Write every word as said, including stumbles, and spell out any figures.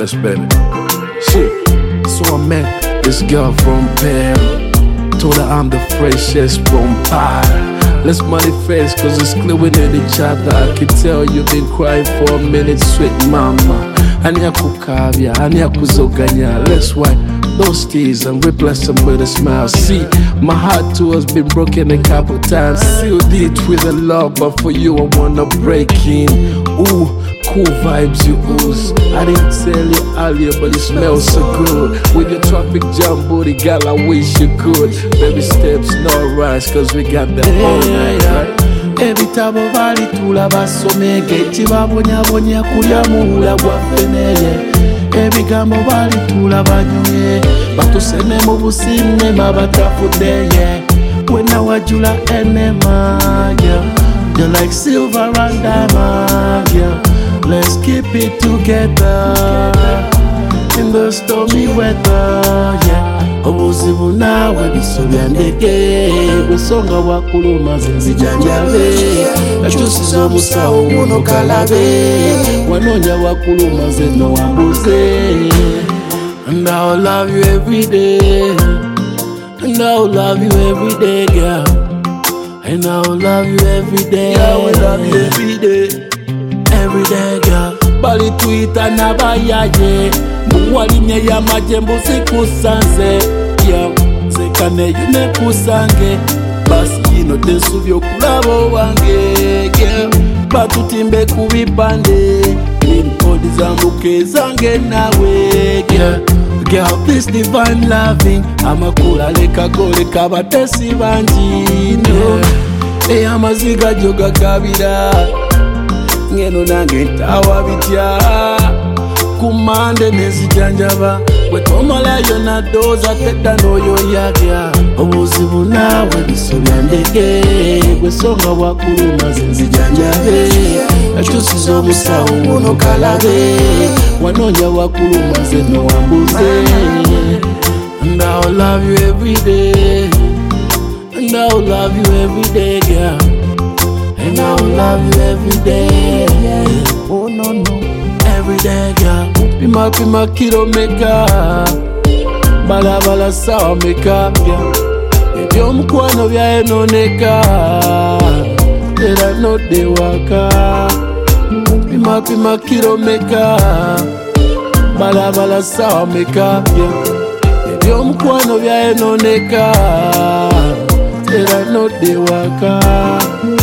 fresh, baby. Shit. So I met this girl from Paris. Told her I'm the freshest from Paris. Let's manifest, cause it's clear we need each other. I can tell you've been crying for a minute, sweet mama. Anya kukavya, anya kuzoganya. Let's wipe those tears and replace them with a smile. See, my heart too has been broken a couple times. Sealed it with a love, but for you I wanna break in. Ooh, cool vibes you ooze. I didn't tell you earlier, but it smells so good. With your traffic jam booty, girl, I wish you could. Baby steps, no rush, cause we got the whole night, right? Ebitabo bali tulaba somege kibabonya-bonya kulya muwula gwa feneye. Ebigambo bali tulaba nyoye batuseme mu businne mabatafudeye. Wena wajula enema, yeah. You're like silver and diamond, yeah. Let's keep it together in the stormy weather, yeah. Obuzibu nawe bisobya ndeke gusonga wakuluma zinzijanjabe nakyusiza omusawo muno kalabe wanonya wakuluma zeno wambuze. And I'll love you every day, and I'll love you every day, girl. And I'll love you every day, I will love you every day, every day, girl. Bali tuita nabayaye muwalinye ya majembo sikusanze, yo sekane yune kusange basi yino desu vyokulabo wange, girl. Batutimbe kubipande ninkodi zambuke zange nawe, girl. Girl, this divine loving amakula leka gole kabatesi banjino, e amaziga joga kabira ngeno nange ntawa bitya kumande nezijanjaba wetomala yona doza teta noyo yagya. Obuzibu nawe bisobya ndege gwesonga wakuluma zinzijanjabe nakyusiza omusawo muno kalabe wanonya wakuluma zeno wambuze. And I'll love you every day, and I'll love you every day, girl. And I'll love you every day, yeah. Oh no no, every day, girl. Pima pima kilomeka, bala bala sawa meka, yeah. Ebyo mukwano byaenoneka, era no de waka. Pima pima kilomeka, bala bala sawa meka, yeah. Ebyo mukwano byaenoneka, era no de waka.